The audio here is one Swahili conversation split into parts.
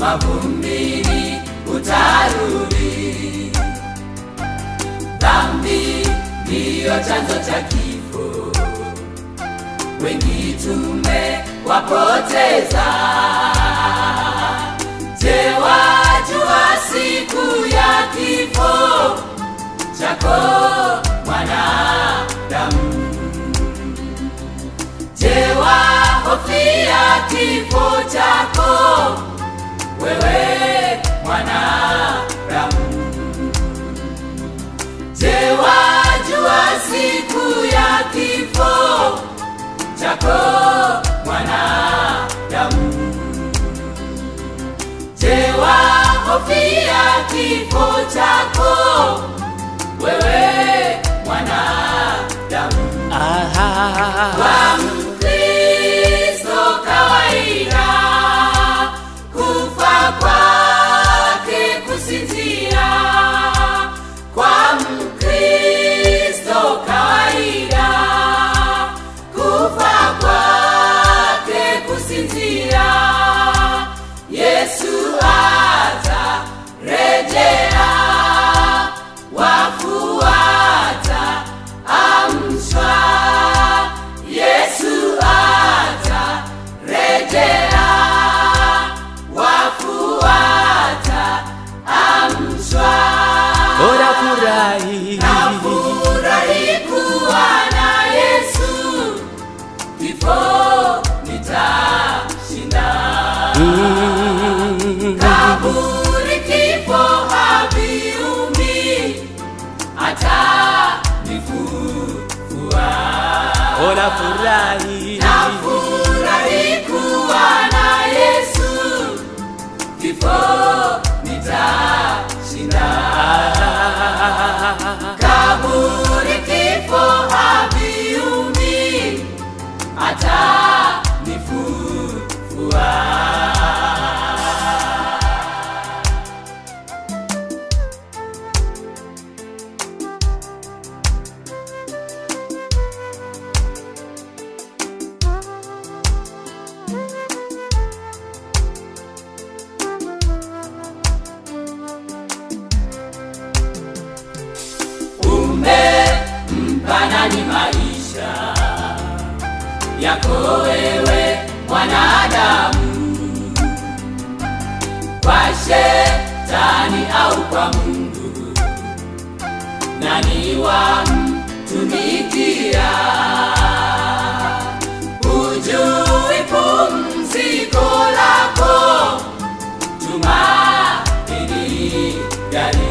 mavumbini utarudi. Dhambi ndiyo chanzo cha kifo, wengi tumewapoteza. Je, wajua siku ya kifo chako mwanadamu? Je, wahofia kifo chako wewe mwanadamu? Je, wajua siku ya kifo chako mwanadamu? Je, wahofia kifo chako wewe mwanadamu? Kwa Mkristo kawaida, kufa kwake kusinzia. Kwa Mkristo kawaida, kufa kwake kusinzia. Yesu atarejea, wafu wataamshwa. Yesu atarejea, wafu wataamshwa. Nafurahi kuwa na Yesu, kifo nitashinda. Kaburi kifo haviumi, atanifufua. Nafurahi kuwa na Yesu, kifo nitashinda. Kaburi kifo haviumi, atanifufua. Umempanani maisha yako wewe mwanadamu, kwa shetani au kwa Mungu? Nani wamtumikia? Hujui pumziko lako, tumaini gani?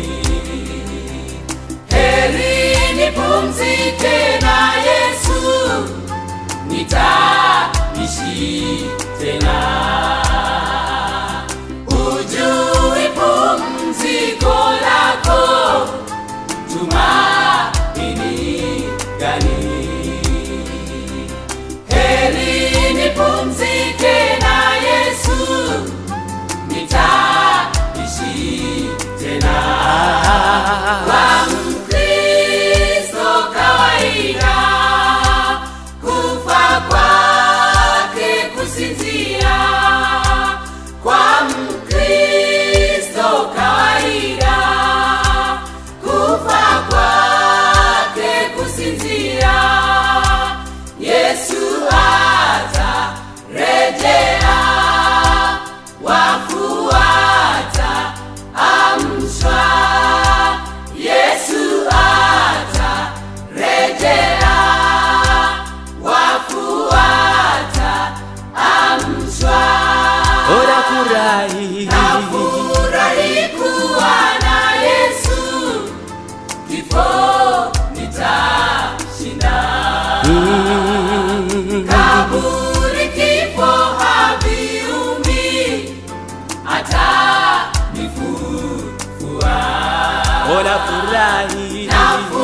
Heri nipumzike na Yesu, nitaishi tena. Hujui pumziko lako, tumaini gani? Heri nipumzike na Yesu, nitaishi tena. Kwa Mkristo kawaida, kufa kwake kusinzia. Kwa Mkristo kawaida, kufa kwake kusinzia. Yesu atarejea, wafu wataamshwa. Yesu atarejea, wafu wataamshwa. Nafurahi kuwa na Yesu, kifo nitashinda. Kaburi kifo haviumi, atanifufua. Nafurahi